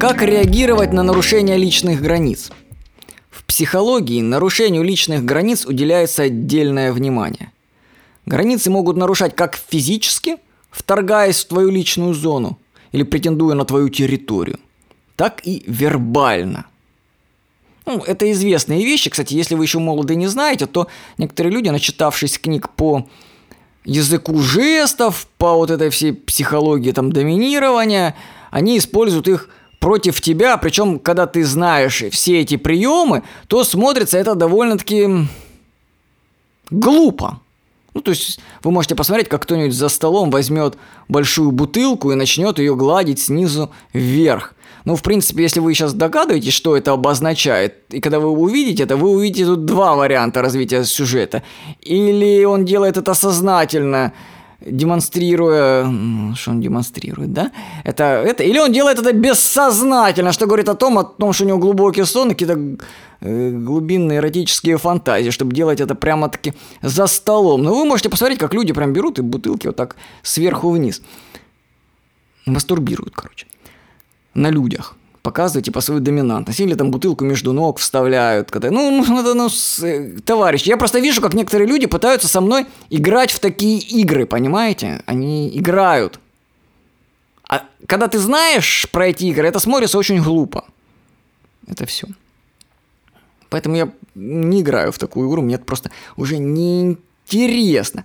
Как реагировать на нарушение личных границ? В психологии нарушению личных границ уделяется отдельное внимание. Границы могут нарушать как физически, вторгаясь в твою личную зону или претендуя на твою территорию, так и вербально. Это известные вещи. Кстати, если вы еще молоды и не знаете, то некоторые люди, начитавшись книг по языку жестов, по вот этой всей психологии доминирования, они используют их против тебя, причем, когда ты знаешь все эти приемы, то смотрится это довольно-таки глупо. То есть вы можете посмотреть, как кто-нибудь за столом возьмет большую бутылку и начнет ее гладить снизу вверх. В принципе, если вы сейчас догадываетесь, что это обозначает, и когда вы увидите это, вы увидите тут два варианта развития сюжета. Или он делает это сознательно, демонстрируя... Что он демонстрирует, да? Или он делает это бессознательно, что говорит о том, что у него глубокий сон и какие-то глубинные эротические фантазии, чтобы делать это прямо-таки за столом. Но вы можете посмотреть, как люди прям берут и бутылки вот так сверху вниз. Мастурбируют, на людях. Показывают, свою доминантность. Или бутылку между ног вставляют. Товарищи, я просто вижу, как некоторые люди пытаются со мной играть в такие игры, понимаете? Они играют. А когда ты знаешь про эти игры, это смотрится очень глупо. Это все. Поэтому я не играю в такую игру, мне это просто уже неинтересно.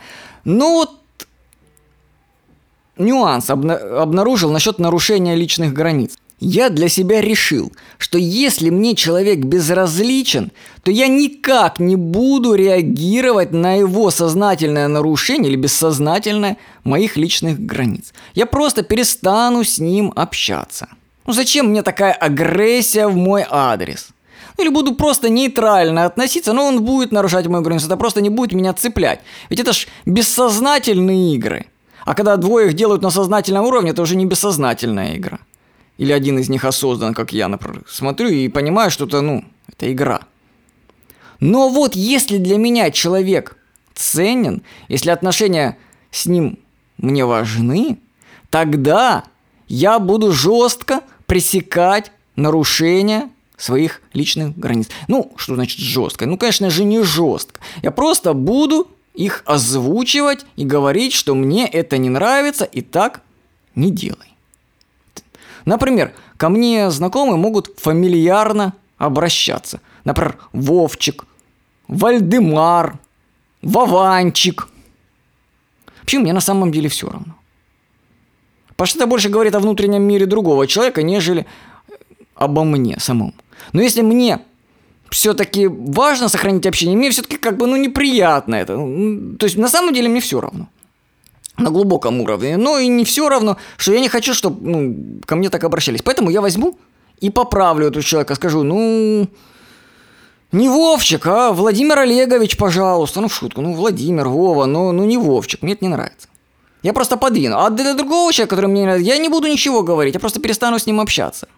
Нюанс обнаружил насчет нарушения личных границ. Я для себя решил, что если мне человек безразличен, то я никак не буду реагировать на его сознательное нарушение или бессознательное моих личных границ. Я просто перестану с ним общаться. Зачем мне такая агрессия в мой адрес? Или буду просто нейтрально относиться, но он будет нарушать мою границу, это просто не будет меня цеплять. Ведь это ж бессознательные игры. А когда двое их делают на сознательном уровне, это уже не бессознательная игра. Или один из них осознан, как я, например, смотрю и понимаю, что это игра. Но вот если для меня человек ценен, если отношения с ним мне важны, тогда я буду жестко пресекать нарушения своих личных границ. Что значит жестко? Конечно же, не жестко. Я просто буду их озвучивать и говорить, что мне это не нравится, и так не делай. Например, ко мне знакомые могут фамильярно обращаться. Например, Вовчик, Вальдемар, Вованчик. Вообще, мне на самом деле все равно. Потому что это больше говорит о внутреннем мире другого человека, нежели обо мне самом. Но если мне все-таки важно сохранить общение, мне все-таки неприятно это. То есть на самом деле мне все равно. На глубоком уровне. Но и не все равно, что я не хочу, чтобы ко мне так обращались. Поэтому я возьму и поправлю этого человека. Скажу, не Вовчик, а Владимир Олегович, пожалуйста. В шутку. Владимир, Вова, но не Вовчик. Мне это не нравится. Я просто подвину. А для другого человека, который мне не нравится, я не буду ничего говорить. Я просто перестану с ним общаться.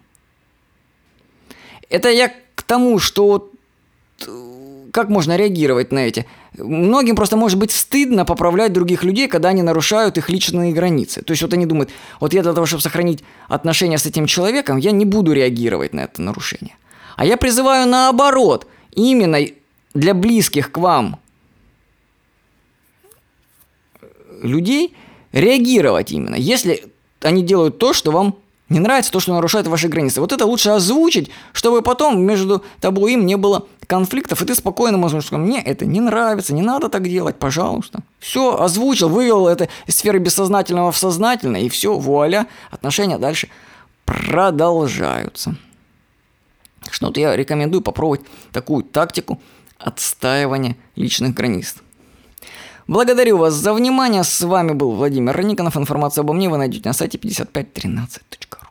Это я к тому, что как можно реагировать на эти? Многим просто может быть стыдно поправлять других людей, когда они нарушают их личные границы. То есть они думают, я для того, чтобы сохранить отношения с этим человеком, я не буду реагировать на это нарушение. А я призываю наоборот, именно для близких к вам людей реагировать именно, если они делают то, что вам не нравится, то, что нарушает ваши границы. Вот это лучше озвучить, чтобы потом между тобой и им не было конфликтов, и ты спокойно можешь сказать, мне это не нравится, не надо так делать, пожалуйста. Все, озвучил, вывел это из сферы бессознательного в сознательное, и все, вуаля, отношения дальше продолжаются. Что я рекомендую попробовать такую тактику отстаивания личных границ. Благодарю вас за внимание. С вами был Владимир Никонов. Информацию обо мне вы найдете на сайте 5513.ru.